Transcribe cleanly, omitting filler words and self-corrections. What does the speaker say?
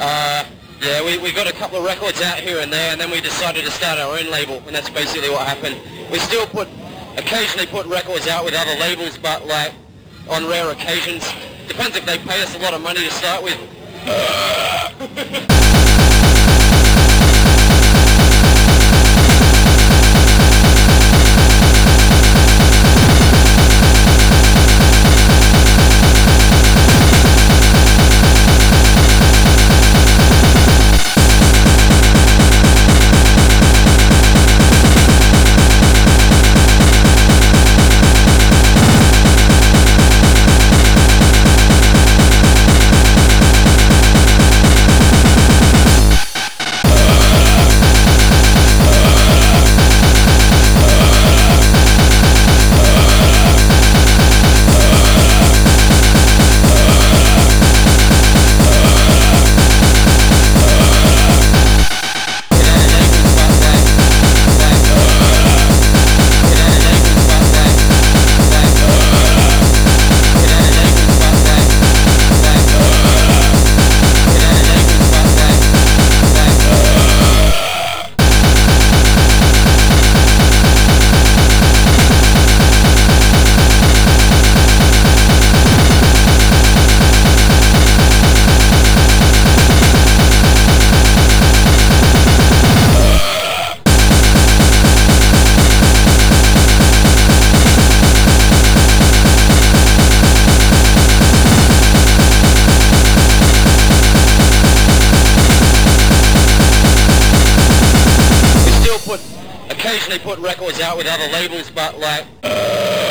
Yeah, we got a couple of records out here and there, and then we decided to start our own label, and that's basically what happened. We still occasionally put records out with other labels, but like on rare occasions. Depends if they pay us a lot of money to start with. Occasionally put records out with other labels, but like